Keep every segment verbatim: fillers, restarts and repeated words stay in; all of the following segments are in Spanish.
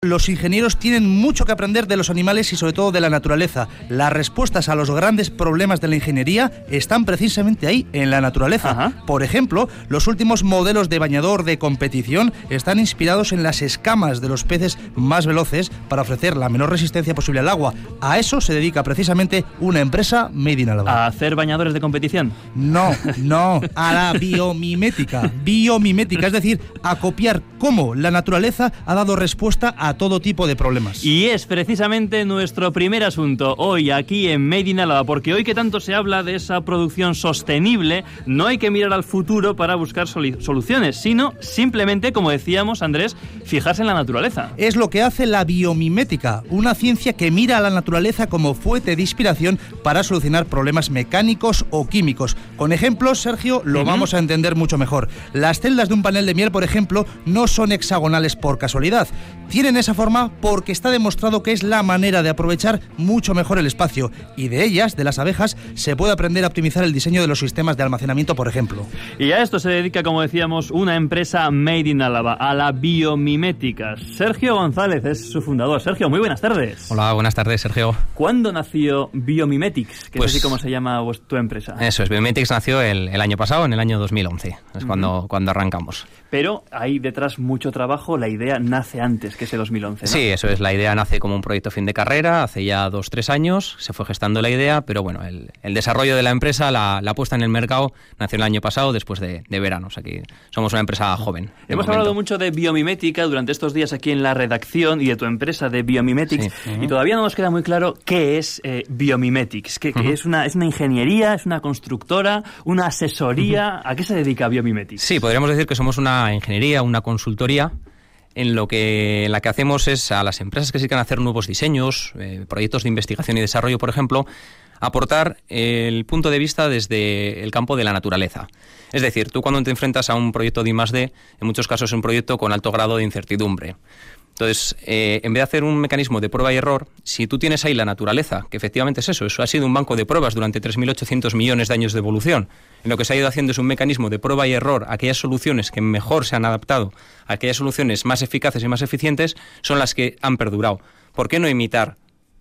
Los ingenieros tienen mucho que aprender de los animales y sobre todo de la naturaleza. Las respuestas a los grandes problemas de la ingeniería están precisamente ahí, en la naturaleza. Ajá. Por ejemplo, los últimos modelos de bañador de competición están inspirados en las escamas de los peces más veloces para ofrecer la menor resistencia posible al agua. A eso se dedica precisamente una empresa made in Álava. ¿A hacer bañadores de competición? No, no, a la biomimética. Biomimética, es decir, a copiar cómo la naturaleza ha dado respuesta a todo tipo de problemas. Y es precisamente nuestro primer asunto hoy aquí en Made in Álava, porque hoy que tanto se habla de esa producción sostenible, no hay que mirar al futuro para buscar soluciones, sino simplemente, como decíamos, Andrés, fijarse en la naturaleza. Es lo que hace la biomimética, una ciencia que mira a la naturaleza como fuente de inspiración para solucionar problemas mecánicos o químicos. Con ejemplos, Sergio, lo uh-huh. vamos a entender mucho mejor. Las celdas de un panel de miel, por ejemplo, no son hexagonales por casualidad. Tienen esa forma porque está demostrado que es la manera de aprovechar mucho mejor el espacio, y de ellas, de las abejas, se puede aprender a optimizar el diseño de los sistemas de almacenamiento, por ejemplo. Y a esto se dedica, como decíamos, una empresa Made in Álava, a la biomimética. Sergio González es su fundador. Sergio, muy buenas tardes. Hola, buenas tardes, Sergio. ¿Cuándo nació Biomimetics? Que pues, es así como se llama tu empresa. Eso es, Biomimetics nació el, el año pasado, en el año dos mil once, es uh-huh. cuando, cuando arrancamos. Pero hay detrás mucho trabajo, la idea nace antes que ese dos mil once, ¿no? Sí, eso es, la idea nace como un proyecto fin de carrera, hace ya dos, tres años, se fue gestando la idea, pero bueno, el, el desarrollo de la empresa, la, la puesta en el mercado, nació el año pasado, después de, de verano, o sea que somos una empresa joven. Hemos momento. hablado mucho de biomimética durante estos días aquí en la redacción y de tu empresa de Biomimetics, sí. uh-huh. y todavía no nos queda muy claro qué es eh, Biomimetics, que, uh-huh. que es, una, es una ingeniería, es una constructora, una asesoría, uh-huh. ¿a qué se dedica Biomimetics? Sí, podríamos decir que somos una ingeniería, una consultoría, en lo que en la que hacemos es a las empresas que se dedican a hacer nuevos diseños, eh, proyectos de investigación y desarrollo, por ejemplo, aportar el punto de vista desde el campo de la naturaleza. Es decir, tú cuando te enfrentas a un proyecto de I más D, en muchos casos es un proyecto con alto grado de incertidumbre. Entonces, eh, en vez de hacer un mecanismo de prueba y error, si tú tienes ahí la naturaleza, que efectivamente es eso, eso ha sido un banco de pruebas durante tres mil ochocientos millones de años de evolución, en lo que se ha ido haciendo es un mecanismo de prueba y error, aquellas soluciones que mejor se han adaptado, aquellas soluciones más eficaces y más eficientes, son las que han perdurado. ¿Por qué no imitar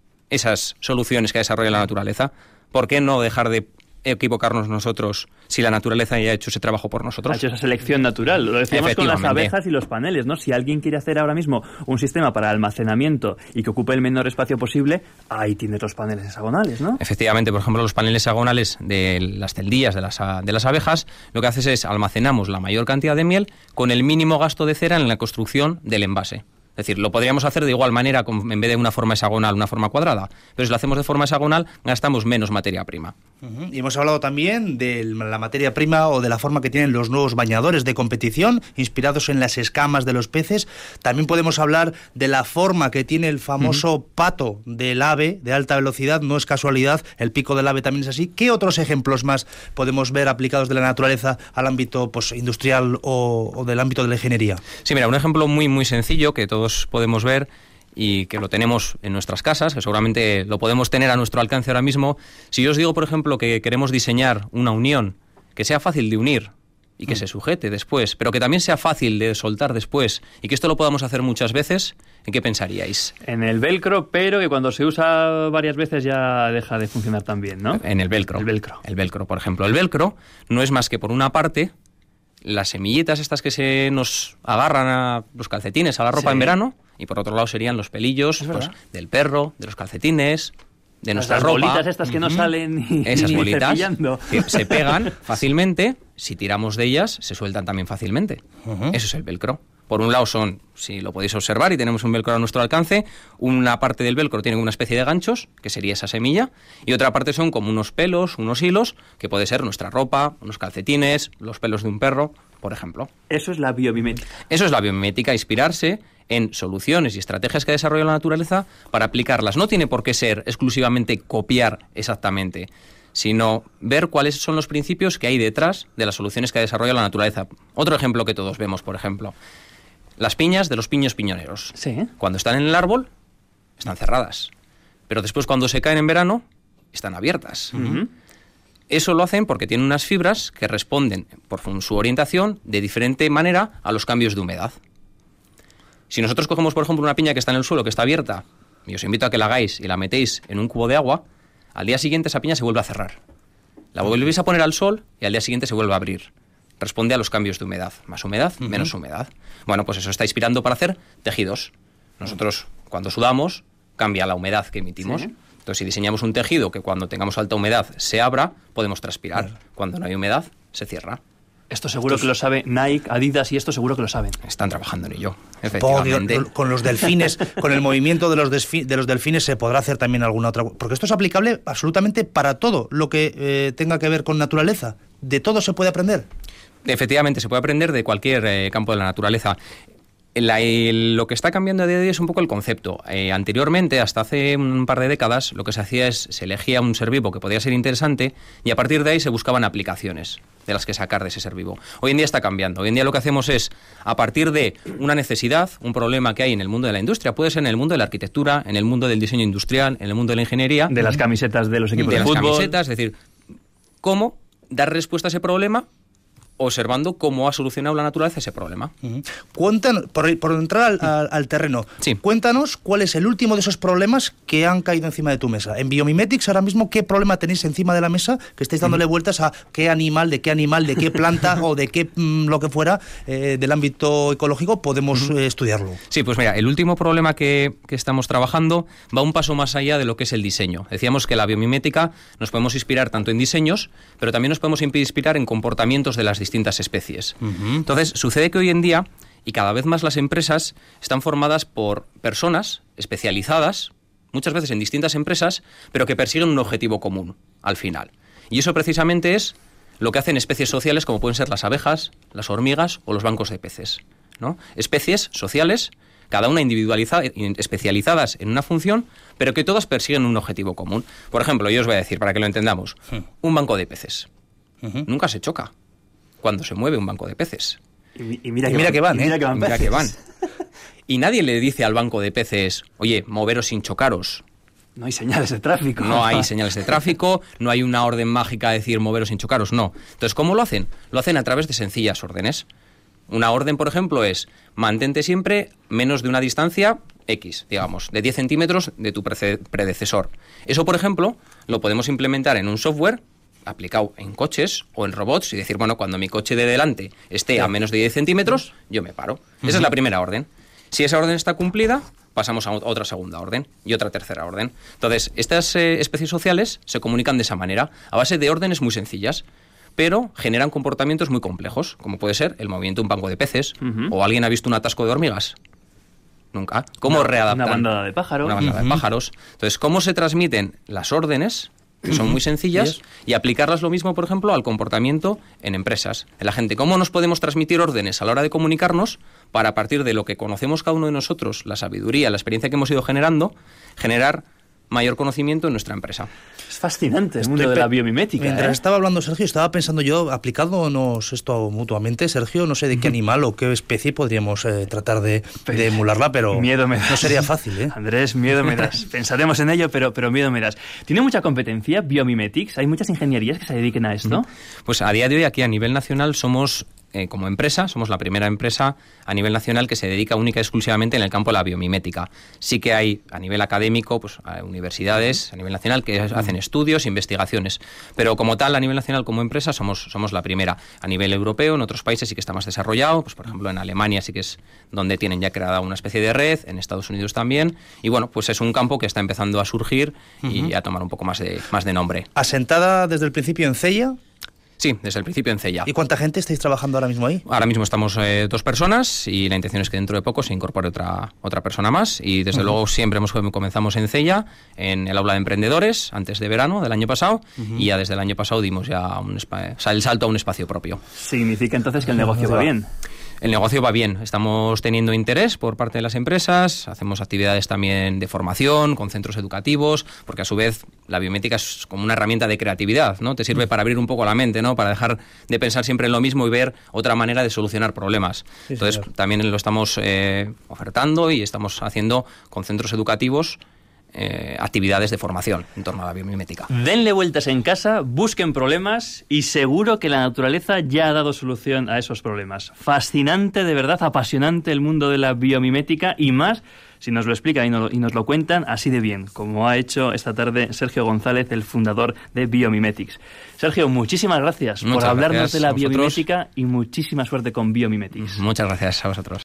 esas soluciones que desarrolla la naturaleza? ¿Por qué no dejar de equivocarnos nosotros si la naturaleza ya ha hecho ese trabajo por nosotros? Ha hecho esa selección natural, lo decíamos con las abejas y los paneles, ¿no? Si alguien quiere hacer ahora mismo un sistema para almacenamiento y que ocupe el menor espacio posible, ahí tienes los paneles hexagonales, ¿no? Efectivamente, por ejemplo, los paneles hexagonales de las celdillas de las, de las abejas, lo que haces es almacenamos la mayor cantidad de miel con el mínimo gasto de cera en la construcción del envase. Es decir, lo podríamos hacer de igual manera, en vez de una forma hexagonal, una forma cuadrada. Pero si lo hacemos de forma hexagonal, gastamos menos materia prima. Uh-huh. Y hemos hablado también de la materia prima o de la forma que tienen los nuevos bañadores de competición, inspirados en las escamas de los peces. También podemos hablar de la forma que tiene el famoso uh-huh. pato del ave de alta velocidad. No es casualidad, el pico del ave también es así. ¿Qué otros ejemplos más podemos ver aplicados de la naturaleza al ámbito pues, industrial o, o del ámbito de la ingeniería? Sí, mira, un ejemplo muy, muy sencillo que todos podemos ver y que lo tenemos en nuestras casas, que seguramente lo podemos tener a nuestro alcance ahora mismo. Si yo os digo, por ejemplo, que queremos diseñar una unión que sea fácil de unir y que mm. se sujete después, pero que también sea fácil de soltar después y que esto lo podamos hacer muchas veces, ¿en qué pensaríais? En el velcro, pero que cuando se usa varias veces ya deja de funcionar tan bien, ¿no? En el velcro. El velcro. El velcro, por ejemplo. El velcro no es más que, por una parte, las semillitas estas que se nos agarran a los calcetines, a la ropa sí. en verano, y por otro lado serían los pelillos pues, del perro, de los calcetines, de nuestra Las ropa. Las bolitas estas que uh-huh. no salen y, Esas ni bolitas cepillando. Que se pegan fácilmente, si tiramos de ellas se sueltan también fácilmente. Uh-huh. Eso es el velcro. Por un lado son, si lo podéis observar, y tenemos un velcro a nuestro alcance, una parte del velcro tiene una especie de ganchos, que sería esa semilla, y otra parte son como unos pelos, unos hilos, que puede ser nuestra ropa, unos calcetines, los pelos de un perro, por ejemplo. Eso es la biomimética. Eso es la biomimética, inspirarse en soluciones y estrategias que desarrolla la naturaleza para aplicarlas. No tiene por qué ser exclusivamente copiar exactamente, sino ver cuáles son los principios que hay detrás de las soluciones que desarrolla la naturaleza. Otro ejemplo que todos vemos, por ejemplo, las piñas de los piños piñoneros. Sí. Cuando están en el árbol, están cerradas. Pero después, cuando se caen en verano, están abiertas. Uh-huh. Eso lo hacen porque tienen unas fibras que responden, por su orientación, de diferente manera a los cambios de humedad. Si nosotros cogemos, por ejemplo, una piña que está en el suelo, que está abierta, y os invito a que la hagáis y la metéis en un cubo de agua, al día siguiente esa piña se vuelve a cerrar. La volvéis a poner al sol y al día siguiente se vuelve a abrir. Responde a los cambios de humedad. Más humedad, uh-huh. menos humedad. Bueno, pues eso está inspirando para hacer tejidos. Nosotros, cuando sudamos, cambia la humedad que emitimos. ¿Sí? Entonces, si diseñamos un tejido que cuando tengamos alta humedad se abra, podemos transpirar. Claro. Cuando no hay humedad, se cierra. Esto seguro Estos... que lo sabe Nike, Adidas, y esto seguro que lo saben. Están trabajando en ello, efectivamente. Oh, con los delfines, con el movimiento de los, desfi- de los delfines se podrá hacer también alguna otra... Porque esto es aplicable absolutamente para todo lo que eh, tenga que ver con naturaleza. ¿De todo se puede aprender? Efectivamente, se puede aprender de cualquier eh, campo de la naturaleza. La, el, lo que está cambiando a día de hoy es un poco el concepto. Eh, anteriormente, hasta hace un par de décadas, lo que se hacía es, se elegía un ser vivo que podía ser interesante y a partir de ahí se buscaban aplicaciones de las que sacar de ese ser vivo. Hoy en día está cambiando. Hoy en día lo que hacemos es, a partir de una necesidad, un problema que hay en el mundo de la industria, puede ser en el mundo de la arquitectura, en el mundo del diseño industrial, en el mundo de la ingeniería. De las camisetas de los equipos de, de fútbol. De las camisetas, es decir, cómo dar respuesta a ese problema observando cómo ha solucionado la naturaleza ese problema. Uh-huh. Cuéntanos, por, por entrar al, al, al terreno, sí. cuéntanos cuál es el último de esos problemas que han caído encima de tu mesa. En Biomimetics, ahora mismo, ¿qué problema tenéis encima de la mesa que estáis dándole uh-huh. vueltas a qué animal, de qué animal, de qué planta o de qué mm, lo que fuera eh, del ámbito ecológico podemos uh-huh. eh, estudiarlo? Sí, pues mira, el último problema que, que estamos trabajando va un paso más allá de lo que es el diseño. Decíamos que la biomimética nos podemos inspirar tanto en diseños, pero también nos podemos inspirar en comportamientos de las distintas especies. Uh-huh. Entonces, sucede que hoy en día, y cada vez más las empresas, están formadas por personas especializadas, muchas veces en distintas empresas, pero que persiguen un objetivo común, al final. Y eso precisamente es lo que hacen especies sociales como pueden ser las abejas, las hormigas o los bancos de peces, ¿no? Especies sociales, cada una individualizada, especializadas en una función, pero que todas persiguen un objetivo común. Por ejemplo, yo os voy a decir, para que lo entendamos, uh-huh. un banco de peces. Uh-huh. Nunca se choca cuando se mueve un banco de peces. Y, y mira, y que, mira van, que van, ¿eh? Y mira que van, y mira que van. Y nadie le dice al banco de peces, oye, moveros sin chocaros. No hay señales de tráfico. No hay señales de tráfico, no hay una orden mágica de decir moveros sin chocaros, no. Entonces, ¿cómo lo hacen? Lo hacen a través de sencillas órdenes. Una orden, por ejemplo, es mantente siempre menos de una distancia X, digamos, de diez centímetros de tu predecesor. Eso, por ejemplo, lo podemos implementar en un software aplicado en coches o en robots y decir, bueno, cuando mi coche de delante esté sí. a menos de diez centímetros, yo me paro. Uh-huh. Esa es la primera orden. Si esa orden está cumplida, pasamos a otra segunda orden y otra tercera orden. Entonces, estas eh, especies sociales se comunican de esa manera, a base de órdenes muy sencillas, pero generan comportamientos muy complejos, como puede ser el movimiento de un banco de peces, uh-huh. o alguien ha visto un atasco de hormigas. Nunca. ¿Cómo una, readaptan? Una bandada de pájaros. Una bandada uh-huh. de pájaros. Entonces, ¿cómo se transmiten las órdenes, que son muy sencillas, y aplicarlas lo mismo, por ejemplo, al comportamiento en empresas, en la gente? ¿Cómo nos podemos transmitir órdenes a la hora de comunicarnos para, a partir de lo que conocemos cada uno de nosotros, la sabiduría, la experiencia que hemos ido generando, generar mayor conocimiento en nuestra empresa? Es fascinante el mundo Estoy de la biomimética. Mientras ¿eh? estaba hablando Sergio, estaba pensando yo, aplicándonos esto mutuamente, Sergio, no sé de qué animal o qué especie podríamos eh, tratar de, de emularla, pero miedo me das. No sería fácil, ¿eh? Andrés, miedo me das. Pensaremos en ello, pero, pero miedo me das. ¿Tiene mucha competencia Biomimetics? ¿Hay muchas ingenierías que se dediquen a esto? Pues a día de hoy, aquí a nivel nacional, somos... Eh, como empresa, somos la primera empresa a nivel nacional que se dedica única y exclusivamente en el campo de la biomimética. Sí que hay a nivel académico, pues hay universidades a nivel nacional que hacen estudios, investigaciones, pero como tal, a nivel nacional como empresa somos, somos la primera. A nivel europeo, en otros países sí que está más desarrollado, pues por ejemplo en Alemania sí que es donde tienen ya creada una especie de red, en Estados Unidos también, y bueno, pues es un campo que está empezando a surgir y uh-huh. a tomar un poco más de, más de nombre. ¿Asentada desde el principio en Cella? Sí, desde el principio en Cella. ¿Y cuánta gente estáis trabajando ahora mismo ahí? Ahora mismo estamos eh, dos personas y la intención es que dentro de poco se incorpore otra otra persona más y desde uh-huh. luego siempre hemos, comenzamos en Cella, en el aula de emprendedores, antes de verano del año pasado uh-huh. y ya desde el año pasado dimos ya un espa- o sea, el salto a un espacio propio. Significa entonces que el negocio va bien. El negocio va bien, estamos teniendo interés por parte de las empresas, hacemos actividades también de formación con centros educativos, porque a su vez la biométrica es como una herramienta de creatividad, ¿no? Te sirve para abrir un poco la mente, ¿no? Para dejar de pensar siempre en lo mismo y ver otra manera de solucionar problemas. Sí, Entonces, señor. También lo estamos eh, ofertando y estamos haciendo con centros educativos eh, actividades de formación en torno a la biomimética. Denle vueltas en casa, busquen problemas y seguro que la naturaleza ya ha dado solución a esos problemas. Fascinante, de verdad, apasionante el mundo de la biomimética y más si nos lo explican y nos, y nos lo cuentan así de bien, como ha hecho esta tarde Sergio González, el fundador de Biomimetics. Sergio, muchísimas gracias Muchas por hablarnos gracias de la a vosotros. biomimética y muchísima suerte con Biomimetics. Muchas gracias a vosotros.